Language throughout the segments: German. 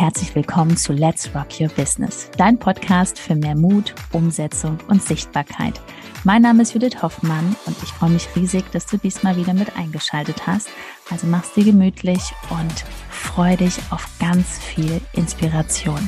herzlich willkommen zu Let's Rock Your Business, dein Podcast für mehr Mut, Umsetzung und Sichtbarkeit. Mein Name ist Judith Hoffmann und ich freue mich riesig, dass du diesmal wieder mit eingeschaltet hast. Also mach's dir gemütlich und freu dich auf ganz viel Inspiration.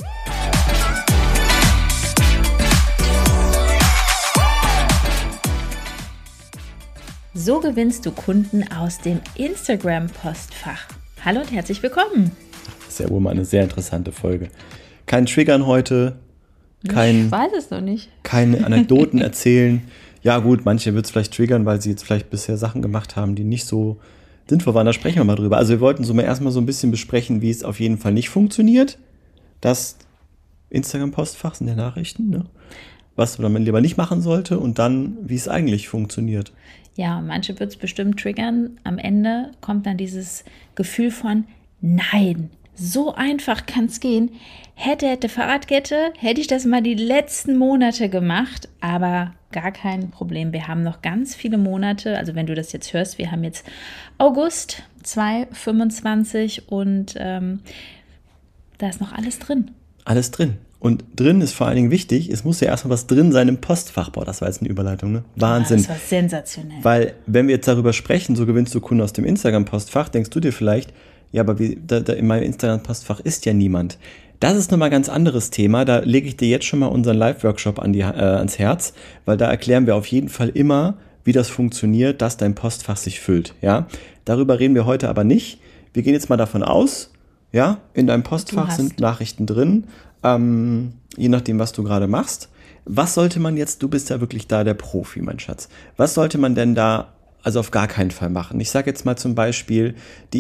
So gewinnst du Kunden aus dem Instagram-Postfach. Hallo und herzlich willkommen. Das ist ja wohl mal eine sehr interessante Folge. Kein Triggern heute, ich weiß es noch nicht. Keine Anekdoten erzählen. Ja gut, manche wird es vielleicht triggern, weil sie jetzt vielleicht bisher Sachen gemacht haben, die nicht so sinnvoll waren. Da sprechen wir mal drüber. Also wir wollten so mal erstmal so ein bisschen besprechen, wie es auf jeden Fall nicht funktioniert. Das Instagram-Postfach in der Nachrichten, ne? Was man lieber nicht machen sollte und dann, wie es eigentlich funktioniert. Ja, manche wird es bestimmt triggern. Am Ende kommt dann dieses Gefühl von nein, so einfach kann es gehen. Hätte, Fahrradkette, hätte ich das mal die letzten Monate gemacht, aber gar kein Problem. Wir haben noch ganz viele Monate, also wenn du das jetzt hörst, wir haben jetzt August 2025 und da ist noch alles drin. Alles drin. Und drin ist vor allen Dingen wichtig, es muss ja erstmal was drin sein im Postfach. Boah, das war jetzt eine Überleitung, ne? Wahnsinn. Das war sensationell. Weil, wenn wir jetzt darüber sprechen, so gewinnst du Kunden aus dem Instagram-Postfach, denkst du dir vielleicht, ja, aber in meinem Instagram-Postfach ist ja niemand. Das ist nochmal ein ganz anderes Thema. Da lege ich dir jetzt schon mal unseren Live-Workshop ans Herz, weil da erklären wir auf jeden Fall immer, wie das funktioniert, dass dein Postfach sich füllt. Ja? Darüber reden wir heute aber nicht. Wir gehen jetzt mal davon aus, ja, in deinem Postfach sind Nachrichten drin, je nachdem, was du gerade machst. Was sollte man jetzt, du bist ja wirklich da der Profi, mein Schatz, was sollte man denn da also auf gar keinen Fall machen? Ich sage jetzt mal zum Beispiel,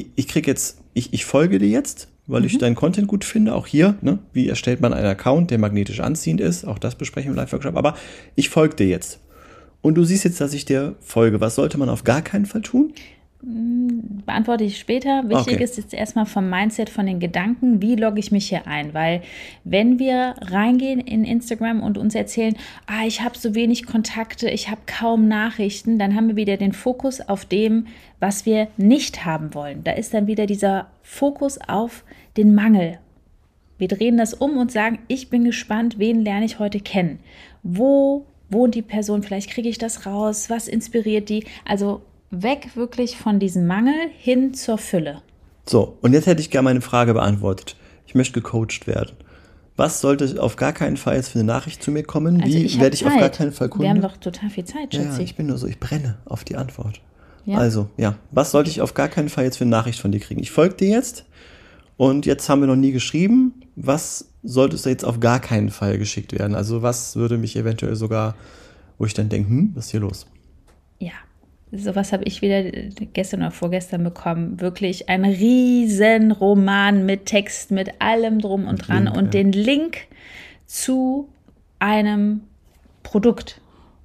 ich folge dir jetzt, weil ich deinen Content gut finde, auch hier, ne? Wie erstellt man einen Account, der magnetisch anziehend ist, auch das besprechen wir im Live-Workshop, aber ich folge dir jetzt. Und du siehst jetzt, dass ich dir folge. Was sollte man auf gar keinen Fall tun? Beantworte ich später. Wichtig ist jetzt erstmal vom Mindset, von den Gedanken, wie logge ich mich hier ein? Weil wenn wir reingehen in Instagram und uns erzählen, ich habe so wenig Kontakte, ich habe kaum Nachrichten, dann haben wir wieder den Fokus auf dem, was wir nicht haben wollen. Da ist dann wieder dieser Fokus auf den Mangel. Wir drehen das um und sagen, ich bin gespannt, wen lerne ich heute kennen? Wo wohnt die Person? Vielleicht kriege ich das raus. Was inspiriert die? Also weg wirklich von diesem Mangel hin zur Fülle. So, und jetzt hätte ich gerne meine Frage beantwortet. Ich möchte gecoacht werden. Was sollte auf gar keinen Fall jetzt für eine Nachricht zu mir kommen? Also Wie werde ich auf gar keinen Fall Kunde? Wir haben doch total viel Zeit, Schatzi. Ja, ich bin nur so, ich brenne auf die Antwort. Ja? Also, ja, was sollte ich auf gar keinen Fall jetzt für eine Nachricht von dir kriegen? Ich folge dir jetzt und jetzt haben wir noch nie geschrieben. Was sollte es jetzt auf gar keinen Fall geschickt werden? Also was würde mich eventuell sogar, wo ich dann denke, was ist hier los? Ja. Sowas habe ich wieder gestern oder vorgestern bekommen. Wirklich ein riesen Roman mit Text, mit allem drum und dran und den Link zu einem Produkt.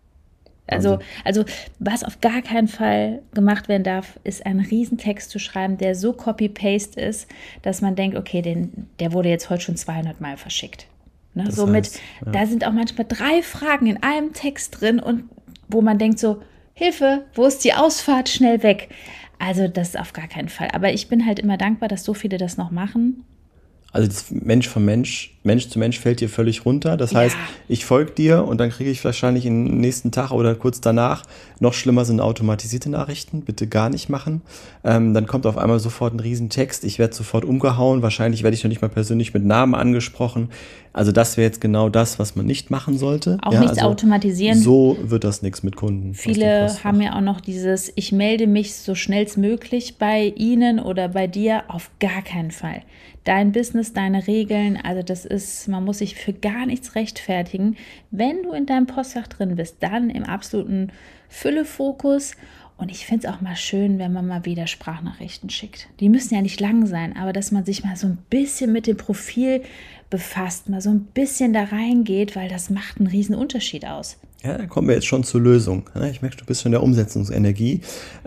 Also was auf gar keinen Fall gemacht werden darf, ist einen riesen Text zu schreiben, der so copy-paste ist, dass man denkt, okay, der wurde jetzt heute schon 200 Mal verschickt. Ne? Da sind auch manchmal 3 Fragen in einem Text drin und wo man denkt so, Hilfe, wo ist die Ausfahrt? Schnell weg. Also das auf gar keinen Fall. Aber ich bin halt immer dankbar, dass so viele das noch machen. Also das Mensch zu Mensch fällt dir völlig runter. Das heißt, ich folge dir und dann kriege ich wahrscheinlich im nächsten Tag oder kurz danach, noch schlimmer sind automatisierte Nachrichten, bitte gar nicht machen. Dann kommt auf einmal sofort ein Riesentext, ich werde sofort umgehauen, wahrscheinlich werde ich noch nicht mal persönlich mit Namen angesprochen. Also das wäre jetzt genau das, was man nicht machen sollte. Auch nichts automatisieren. So wird das nichts mit Kunden. Viele haben ja auch noch dieses, ich melde mich so schnellstmöglich bei Ihnen oder bei dir, auf gar keinen Fall. Dein Business, deine Regeln, also man muss sich für gar nichts rechtfertigen. Wenn du in deinem Postfach drin bist, dann im absoluten Füllefokus. Und ich finde es auch mal schön, wenn man mal wieder Sprachnachrichten schickt. Die müssen ja nicht lang sein, aber dass man sich mal so ein bisschen mit dem Profil befasst, mal so ein bisschen da reingeht, weil das macht einen riesen Unterschied aus. Ja, da kommen wir jetzt schon zur Lösung. Ich merke, du bist schon in der Umsetzungsenergie.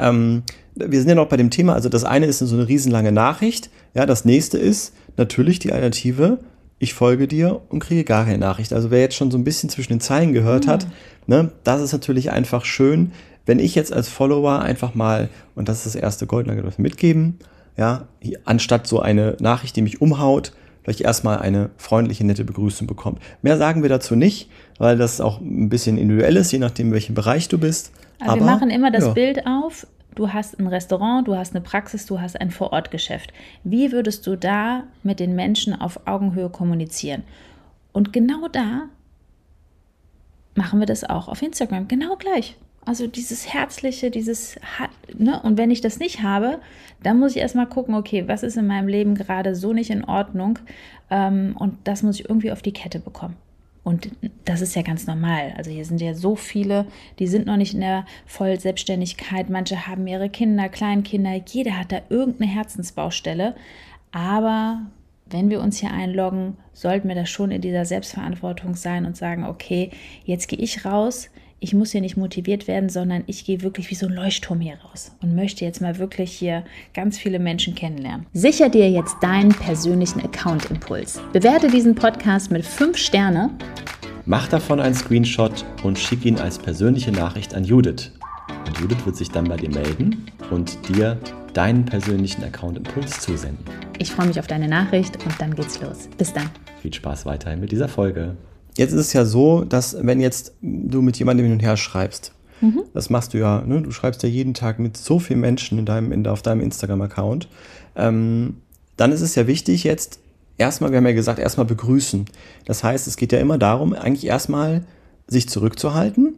Wir sind ja noch bei dem Thema, also das eine ist so eine riesenlange Nachricht. Ja, das nächste ist natürlich die Alternative, ich folge dir und kriege gar keine Nachricht. Also wer jetzt schon so ein bisschen zwischen den Zeilen gehört hat, ne, das ist natürlich einfach schön, wenn ich jetzt als Follower einfach mal, und das ist das erste Goldnugget, was wir mitgeben, ja, anstatt so eine Nachricht, die mich umhaut, vielleicht erstmal eine freundliche, nette Begrüßung bekommt. Mehr sagen wir dazu nicht, weil das auch ein bisschen individuell ist, je nachdem, in welchem Bereich du bist. Aber wir machen immer das Bild auf, du hast ein Restaurant, du hast eine Praxis, du hast ein Vorortgeschäft. Wie würdest du da mit den Menschen auf Augenhöhe kommunizieren? Und genau da machen wir das auch auf Instagram, genau gleich. Also dieses Herzliche, ne? Und wenn ich das nicht habe, dann muss ich erstmal gucken, okay, was ist in meinem Leben gerade so nicht in Ordnung? Und das muss ich irgendwie auf die Kette bekommen. Und das ist ja ganz normal. Also hier sind ja so viele, die sind noch nicht in der Vollselbstständigkeit. Manche haben ihre Kinder, Kleinkinder. Jeder hat da irgendeine Herzensbaustelle. Aber wenn wir uns hier einloggen, sollten wir das schon in dieser Selbstverantwortung sein und sagen, okay, jetzt gehe ich raus. Ich muss hier nicht motiviert werden, sondern ich gehe wirklich wie so ein Leuchtturm hier raus und möchte jetzt mal wirklich hier ganz viele Menschen kennenlernen. Sicher dir jetzt deinen persönlichen Account-Impuls. Bewerte diesen Podcast mit 5 Sterne. Mach davon einen Screenshot und schick ihn als persönliche Nachricht an Judith. Und Judith wird sich dann bei dir melden und dir deinen persönlichen Account-Impuls zusenden. Ich freue mich auf deine Nachricht und dann geht's los. Bis dann. Viel Spaß weiterhin mit dieser Folge. Jetzt ist es ja so, dass wenn jetzt du mit jemandem hin und her schreibst, das machst du ja, ne? Du schreibst ja jeden Tag mit so vielen Menschen auf deinem Instagram-Account, dann ist es ja wichtig jetzt, erstmal, wir haben ja gesagt, erstmal begrüßen. Das heißt, es geht ja immer darum, eigentlich erstmal sich zurückzuhalten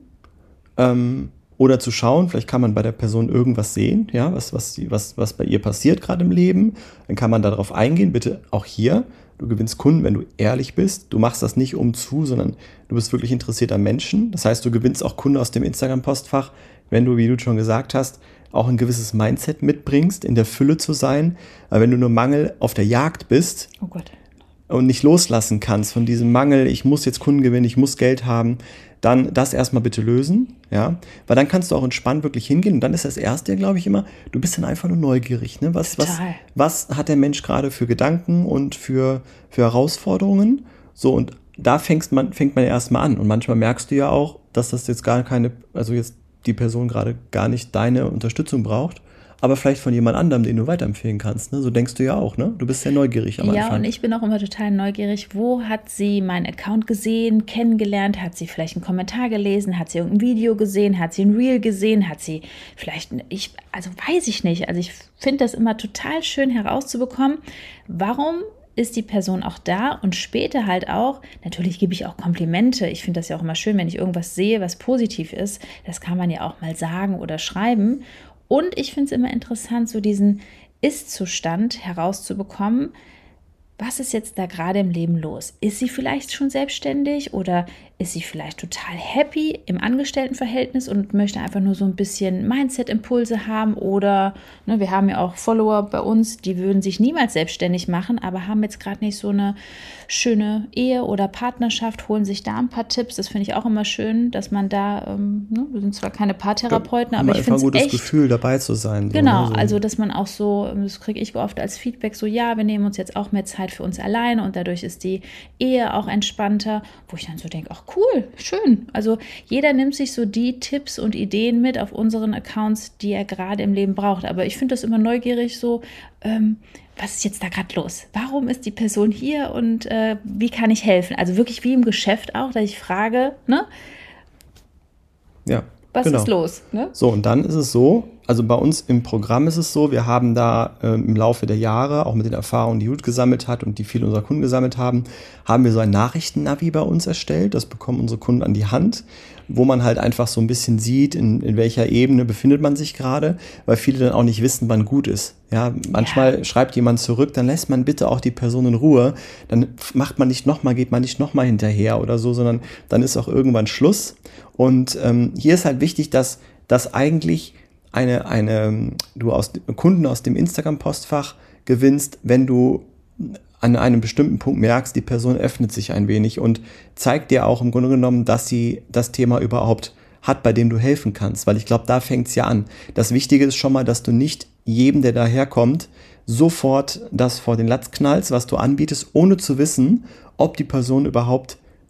oder zu schauen, vielleicht kann man bei der Person irgendwas sehen, ja, was bei ihr passiert gerade im Leben, dann kann man darauf eingehen, bitte auch hier. Du gewinnst Kunden, wenn du ehrlich bist. Du machst das nicht sondern du bist wirklich interessiert an Menschen. Das heißt, du gewinnst auch Kunden aus dem Instagram-Postfach, wenn du, wie du schon gesagt hast, auch ein gewisses Mindset mitbringst, in der Fülle zu sein. Aber wenn du nur Mangel auf der Jagd bist und nicht loslassen kannst von diesem Mangel, ich muss jetzt Kunden gewinnen, ich muss Geld haben, dann das erstmal bitte lösen, ja, weil dann kannst du auch entspannt wirklich hingehen und dann ist das Erste, glaube ich, immer, du bist dann einfach nur neugierig, ne? Was hat der Mensch gerade für Gedanken und für Herausforderungen, so, und da fängt man erstmal an und manchmal merkst du ja auch, dass das jetzt jetzt die Person gerade gar nicht deine Unterstützung braucht, aber vielleicht von jemand anderem, den du weiterempfehlen kannst. Ne? So denkst du ja auch, ne? Du bist sehr neugierig am Anfang. Ja, und ich bin auch immer total neugierig. Wo hat sie meinen Account gesehen, kennengelernt? Hat sie vielleicht einen Kommentar gelesen? Hat sie irgendein Video gesehen? Hat sie ein Reel gesehen? Hat sie vielleicht, weiß ich nicht. Also ich finde das immer total schön herauszubekommen, warum ist die Person auch da und später halt auch, natürlich gebe ich auch Komplimente. Ich finde das ja auch immer schön, wenn ich irgendwas sehe, was positiv ist. Das kann man ja auch mal sagen oder schreiben. Und ich finde es immer interessant, so diesen Ist-Zustand herauszubekommen. Was ist jetzt da gerade im Leben los? Ist sie vielleicht schon selbstständig oder ist sie vielleicht total happy im Angestelltenverhältnis und möchte einfach nur so ein bisschen Mindset-Impulse haben? Oder wir haben ja auch Follower bei uns, die würden sich niemals selbstständig machen, aber haben jetzt gerade nicht so eine schöne Ehe oder Partnerschaft, holen sich da ein paar Tipps. Das finde ich auch immer schön, dass man da, wir sind zwar keine Paartherapeuten, aber ich finde es echt... ein gutes Gefühl, dabei zu sein. Genau, also dass man auch so, das kriege ich oft als Feedback, so ja, wir nehmen uns jetzt auch mehr Zeit für uns alleine und dadurch ist die Ehe auch entspannter, wo ich dann so denke, ach cool, schön. Also jeder nimmt sich so die Tipps und Ideen mit auf unseren Accounts, die er gerade im Leben braucht. Aber ich finde das immer neugierig so, was ist jetzt da gerade los? Warum ist die Person hier und wie kann ich helfen? Also wirklich wie im Geschäft auch, dass ich frage, ne? Ja, was ist los? Ne? So, und dann ist es so, also bei uns im Programm ist es so, wir haben da im Laufe der Jahre, auch mit den Erfahrungen, die Judith gesammelt hat und die viele unserer Kunden gesammelt haben, haben wir so ein Nachrichten-Navi bei uns erstellt. Das bekommen unsere Kunden an die Hand, wo man halt einfach so ein bisschen sieht, in welcher Ebene befindet man sich gerade, weil viele dann auch nicht wissen, wann gut ist. Ja, manchmal schreibt jemand zurück, dann lässt man bitte auch die Person in Ruhe, dann geht man nicht nochmal hinterher oder so, sondern dann ist auch irgendwann Schluss. Und hier ist halt wichtig, dass eigentlich du Kunden aus dem Instagram-Postfach gewinnst, wenn du an einem bestimmten Punkt merkst, die Person öffnet sich ein wenig und zeigt dir auch im Grunde genommen, dass sie das Thema überhaupt hat, bei dem du helfen kannst. Weil ich glaube, da fängt es ja an. Das Wichtige ist schon mal, dass du nicht jedem, der daherkommt, sofort das vor den Latz knallst, was du anbietest, ohne zu wissen, ob die Person überhaupt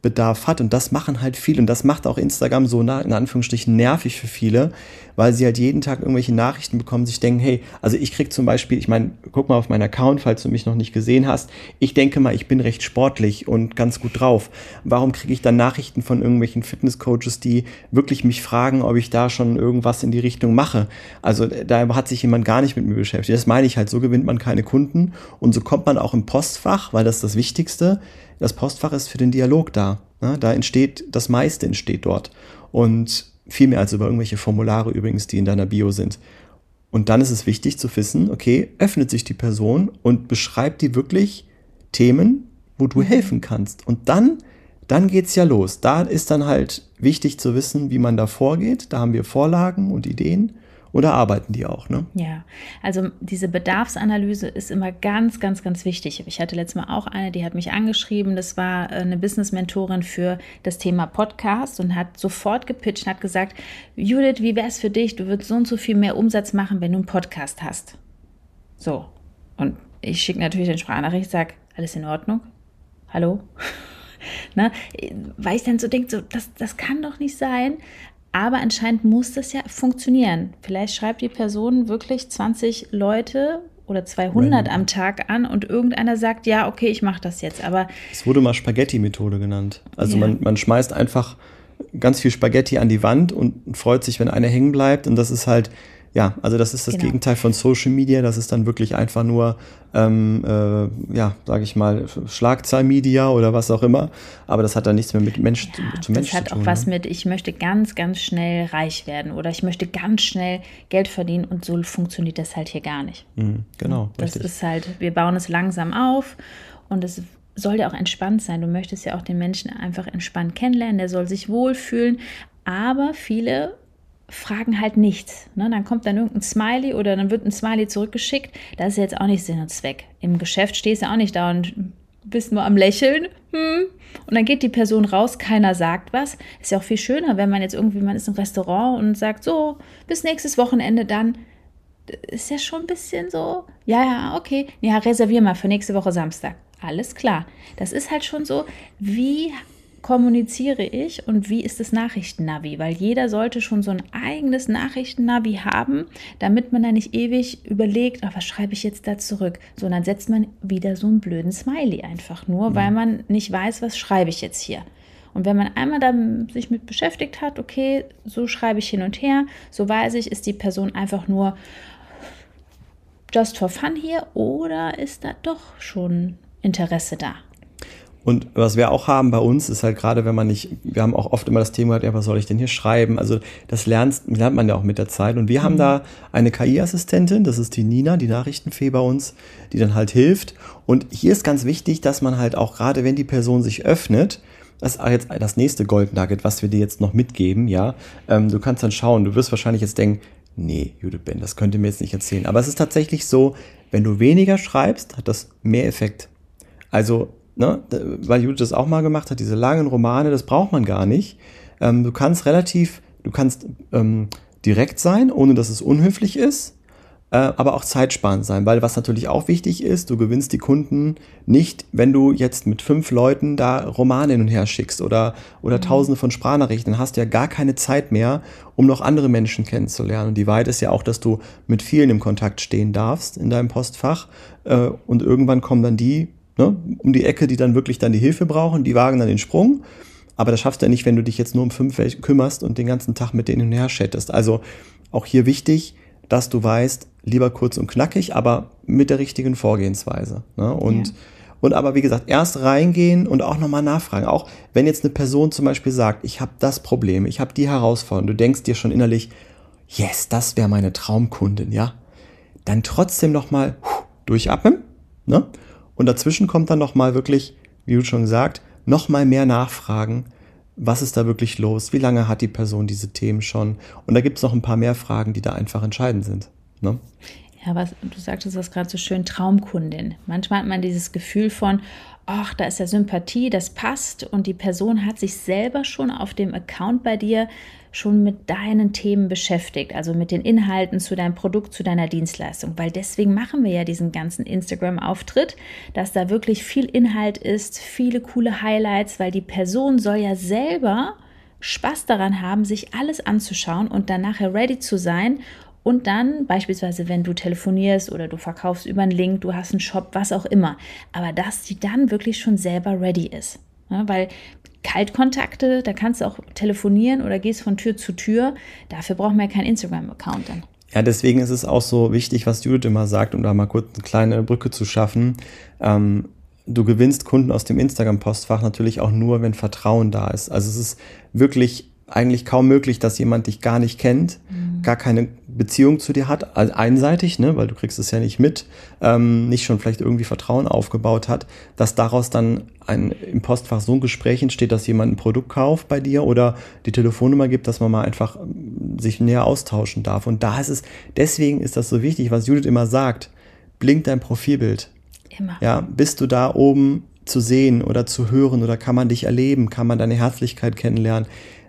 Bedarf hat. Und das machen halt viele. Und das macht auch Instagram so in Anführungsstrichen nervig für viele, weil sie halt jeden Tag irgendwelche Nachrichten bekommen, sich denken, hey, also ich krieg zum Beispiel, ich meine, guck mal auf meinen Account, falls du mich noch nicht gesehen hast. Ich denke mal, ich bin recht sportlich und ganz gut drauf. Warum kriege ich dann Nachrichten von irgendwelchen Fitnesscoaches, die wirklich mich fragen, ob ich da schon irgendwas in die Richtung mache? Also da hat sich jemand gar nicht mit mir beschäftigt. Das meine ich halt, so gewinnt man keine Kunden und so kommt man auch im Postfach, weil das ist das Wichtigste. Das Postfach ist für den Dialog da. Ne? Da entsteht, das meiste entsteht dort. Und viel mehr als über irgendwelche Formulare übrigens, die in deiner Bio sind. Und dann ist es wichtig zu wissen, okay, öffnet sich die Person und beschreibt die wirklich Themen, wo du helfen kannst. Und dann geht's ja los. Da ist dann halt wichtig zu wissen, wie man da vorgeht. Da haben wir Vorlagen und Ideen. Oder arbeiten die auch, ne? Ja, also diese Bedarfsanalyse ist immer ganz, ganz, ganz wichtig. Ich hatte letztes Mal auch eine, die hat mich angeschrieben. Das war eine Business-Mentorin für das Thema Podcast und hat sofort gepitcht und hat gesagt, Judith, wie wäre es für dich? Du würdest so und so viel mehr Umsatz machen, wenn du einen Podcast hast. So, und ich schicke natürlich den Sprachnachricht, sage, alles in Ordnung? Hallo? Ne? Weil ich dann so denke, so, das kann doch nicht sein. Aber anscheinend muss das ja funktionieren. Vielleicht schreibt die Person wirklich 20 Leute oder 200 am Tag an und irgendeiner sagt, ja, okay, ich mache das jetzt. Aber es wurde mal Spaghetti-Methode genannt. Also man schmeißt einfach ganz viel Spaghetti an die Wand und freut sich, wenn einer hängen bleibt. Und das ist halt, ja, also das ist das Gegenteil von Social Media. Das ist dann wirklich einfach nur, sage ich mal, Schlagzahlmedia oder was auch immer. Aber das hat dann nichts mehr mit Mensch zu Mensch zu tun. Das hat auch was mit, ich möchte ganz, ganz schnell reich werden oder ich möchte ganz schnell Geld verdienen und so funktioniert das halt hier gar nicht. Genau, das ist halt, wir bauen es langsam auf und es soll ja auch entspannt sein. Du möchtest ja auch den Menschen einfach entspannt kennenlernen, der soll sich wohlfühlen, aber viele fragen halt nichts. Ne? Dann kommt dann irgendein Smiley oder dann wird ein Smiley zurückgeschickt. Das ist jetzt auch nicht Sinn und Zweck. Im Geschäft stehst du auch nicht da und bist nur am Lächeln. Und dann geht die Person raus, keiner sagt was. Ist ja auch viel schöner, wenn man jetzt irgendwie, man ist im Restaurant und sagt, so, bis nächstes Wochenende dann. Ist ja schon ein bisschen so, ja, okay. Ja, reservier mal für nächste Woche Samstag. Alles klar. Das ist halt schon so, wie kommuniziere ich und wie ist das Nachrichtennavi? Weil jeder sollte schon so ein eigenes Nachrichtennavi haben, damit man da nicht ewig überlegt, was schreibe ich jetzt da zurück? So, und dann setzt man wieder so einen blöden Smiley einfach nur, weil man nicht weiß, was schreibe ich jetzt hier. Und wenn man einmal da sich mit beschäftigt hat, okay, so schreibe ich hin und her, so weiß ich, ist die Person einfach nur just for fun hier oder ist da doch schon Interesse da? Und was wir auch haben bei uns, ist halt gerade, wenn man nicht, wir haben auch oft immer das Thema, ja, was soll ich denn hier schreiben? Also das lernt man ja auch mit der Zeit. Und wir haben da eine KI-Assistentin, das ist die Nina, die Nachrichtenfee bei uns, die dann halt hilft. Und hier ist ganz wichtig, dass man halt auch gerade, wenn die Person sich öffnet, das ist jetzt das nächste Gold Nugget, was wir dir jetzt noch mitgeben, ja. Du kannst dann schauen, du wirst wahrscheinlich jetzt denken, nee, Judith Ben, das könnt ihr mir jetzt nicht erzählen. Aber es ist tatsächlich so, wenn du weniger schreibst, hat das mehr Effekt. Also, ne, weil Judith das auch mal gemacht hat, diese langen Romane, das braucht man gar nicht. Du kannst direkt sein, ohne dass es unhöflich ist, aber auch zeitsparend sein, weil was natürlich auch wichtig ist, du gewinnst die Kunden nicht, wenn du jetzt mit 5 Leuten da Romane hin und her schickst oder Tausende von Sprachnachrichten, dann hast du ja gar keine Zeit mehr, um noch andere Menschen kennenzulernen. Und die Wahrheit ist ja auch, dass du mit vielen im Kontakt stehen darfst in deinem Postfach und irgendwann kommen dann die, ne, um die Ecke, die dann wirklich dann die Hilfe brauchen, die wagen dann den Sprung. Aber das schaffst du ja nicht, wenn du dich jetzt nur um 5 kümmerst und den ganzen Tag mit denen hin und her chattest. Also auch hier wichtig, dass du weißt, lieber kurz und knackig, aber mit der richtigen Vorgehensweise. Ne? Und aber wie gesagt, erst reingehen und auch nochmal nachfragen. Auch wenn jetzt eine Person zum Beispiel sagt, ich habe das Problem, ich habe die Herausforderung, du denkst dir schon innerlich, yes, das wäre meine Traumkundin, ja. Dann trotzdem nochmal durchatmen, ne? Und dazwischen kommt dann nochmal wirklich, wie du schon gesagt, nochmal mehr nachfragen. Was ist da wirklich los? Wie lange hat die Person diese Themen schon? Und da gibt es noch ein paar mehr Fragen, die da einfach entscheidend sind. Ne? Ja, du sagtest das gerade so schön, Traumkundin. Manchmal hat man dieses Gefühl von, ach, da ist ja Sympathie, das passt und die Person hat sich selber schon auf dem Account bei dir schon mit deinen Themen beschäftigt, also mit den Inhalten zu deinem Produkt, zu deiner Dienstleistung, weil deswegen machen wir ja diesen ganzen Instagram-Auftritt, dass da wirklich viel Inhalt ist, viele coole Highlights, weil die Person soll ja selber Spaß daran haben, sich alles anzuschauen und dann nachher ready zu sein und dann beispielsweise, wenn du telefonierst oder du verkaufst über einen Link, du hast einen Shop, was auch immer, aber dass sie dann wirklich schon selber ready ist, ja, weil Kaltkontakte, da kannst du auch telefonieren oder gehst von Tür zu Tür. Dafür braucht man ja keinen Instagram-Account dann. Ja, deswegen ist es auch so wichtig, was Judith immer sagt, um da mal kurz eine kleine Brücke zu schaffen. Du gewinnst Kunden aus dem Instagram-Postfach natürlich auch nur, wenn Vertrauen da ist. Also es ist wirklich eigentlich kaum möglich, dass jemand dich gar nicht kennt, gar keine Beziehung zu dir hat, also einseitig, ne, weil du kriegst es ja nicht mit, nicht schon vielleicht irgendwie Vertrauen aufgebaut hat, dass daraus dann im Postfach so ein Gespräch entsteht, dass jemand ein Produkt kauft bei dir oder die Telefonnummer gibt, dass man mal einfach sich näher austauschen darf. Und deswegen ist das so wichtig, was Judith immer sagt, blinkt dein Profilbild. Immer. Ja, bist du da oben zu sehen oder zu hören oder kann man dich erleben, kann man deine Herzlichkeit kennenlernen?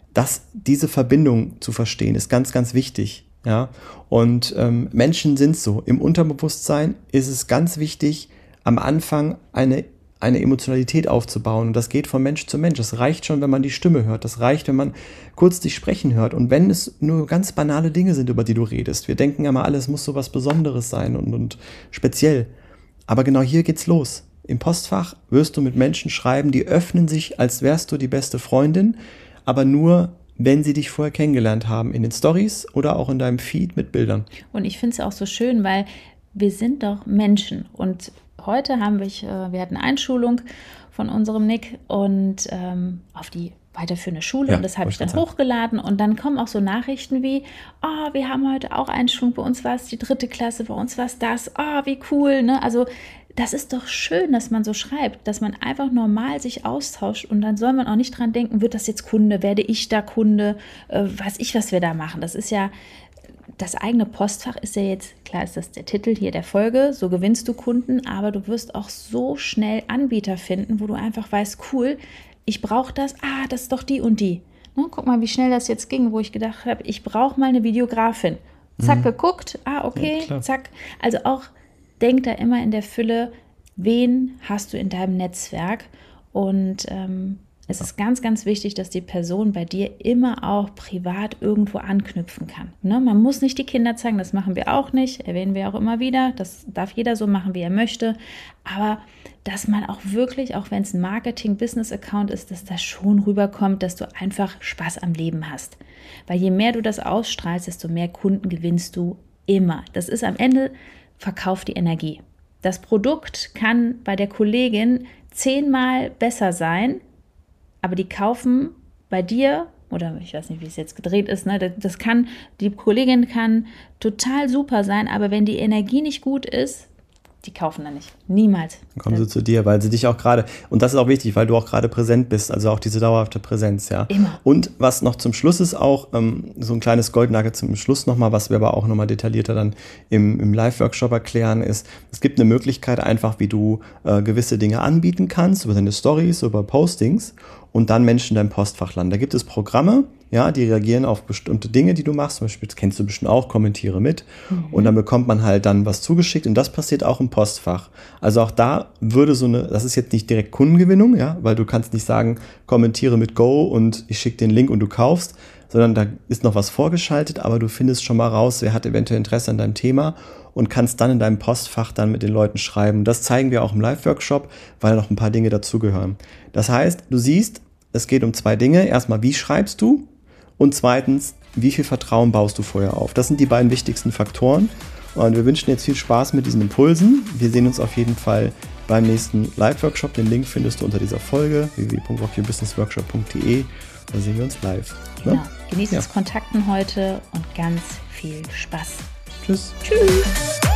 Diese Verbindung zu verstehen, ist ganz, ganz wichtig. Ja? Und Menschen sind so. Im Unterbewusstsein ist es ganz wichtig, am Anfang eine Emotionalität aufzubauen. Und das geht von Mensch zu Mensch. Das reicht schon, wenn man die Stimme hört. Das reicht, wenn man kurz dich sprechen hört. Und wenn es nur ganz banale Dinge sind, über die du redest. Wir denken immer, alles muss so was Besonderes sein und speziell. Aber genau hier geht's los. Im Postfach wirst du mit Menschen schreiben, die öffnen sich, als wärst du die beste Freundin, aber nur, wenn sie dich vorher kennengelernt haben, in den Stories oder auch in deinem Feed mit Bildern. Und ich finde es auch so schön, weil wir sind doch Menschen. Und heute wir hatten Einschulung von unserem Nick und auf die weiterführende Schule, ja, und das habe ich dann hochgeladen und dann kommen auch so Nachrichten wie, oh, wir haben heute auch Einschulung, bei uns war es die 3. Klasse, bei uns war es das, oh, wie cool, ne? Also das ist doch schön, dass man so schreibt, dass man einfach normal sich austauscht und dann soll man auch nicht dran denken, wird das jetzt Kunde, werde ich da Kunde, weiß ich, was wir da machen. Das ist ja, das eigene Postfach ist ja jetzt, klar ist das der Titel hier der Folge, so gewinnst du Kunden, aber du wirst auch so schnell Anbieter finden, wo du einfach weißt, cool, ich brauche das, das ist doch die und die. Ne, guck mal, wie schnell das jetzt ging, wo ich gedacht habe, ich brauche mal eine Videografin. Zack, geguckt, okay, ja, zack. Also auch denk da immer in der Fülle, wen hast du in deinem Netzwerk? Und es ist ganz, ganz wichtig, dass die Person bei dir immer auch privat irgendwo anknüpfen kann. Ne? Man muss nicht die Kinder zeigen, das machen wir auch nicht, erwähnen wir auch immer wieder. Das darf jeder so machen, wie er möchte. Aber dass man auch wirklich, auch wenn es ein Marketing-Business-Account ist, dass das schon rüberkommt, dass du einfach Spaß am Leben hast. Weil je mehr du das ausstrahlst, desto mehr Kunden gewinnst du immer. Das ist am Ende, verkauft die Energie. Das Produkt kann bei der Kollegin 10-mal besser sein, aber die kaufen bei dir, oder ich weiß nicht, wie es jetzt gedreht ist, ne? Die Kollegin kann total super sein, aber wenn die Energie nicht gut ist, die kaufen dann nicht. Niemals. Dann kommen sie zu dir, weil sie dich auch gerade, und das ist auch wichtig, weil du auch gerade präsent bist, also auch diese dauerhafte Präsenz, ja. Immer. Und was noch zum Schluss ist auch, so ein kleines Goldnugget zum Schluss nochmal, was wir aber auch nochmal detaillierter dann im Live-Workshop erklären, ist, es gibt eine Möglichkeit einfach, wie du gewisse Dinge anbieten kannst, über deine Stories, über Postings und dann Menschen in deinem Postfach landen. Da gibt es Programme, ja, die reagieren auf bestimmte Dinge, die du machst. Zum Beispiel, das kennst du bestimmt auch, kommentiere mit. Und dann bekommt man halt dann was zugeschickt und das passiert auch im Postfach. Also auch da würde das ist jetzt nicht direkt Kundengewinnung, ja, weil du kannst nicht sagen, kommentiere mit Go und ich schicke den Link und du kaufst, sondern da ist noch was vorgeschaltet, aber du findest schon mal raus, wer hat eventuell Interesse an deinem Thema und kannst dann in deinem Postfach dann mit den Leuten schreiben. Das zeigen wir auch im Live-Workshop, weil noch ein paar Dinge dazugehören. Das heißt, du siehst, es geht um 2 Dinge. Erstmal, wie schreibst du? Und zweitens, wie viel Vertrauen baust du vorher auf? Das sind die beiden wichtigsten Faktoren. Und wir wünschen jetzt viel Spaß mit diesen Impulsen. Wir sehen uns auf jeden Fall beim nächsten Live-Workshop. Den Link findest du unter dieser Folge, www.rockyourbusinessworkshop.de. Da sehen wir uns live. Genau. Ne? Genießt das Kontakten heute und ganz viel Spaß. Tschüss. Tschüss.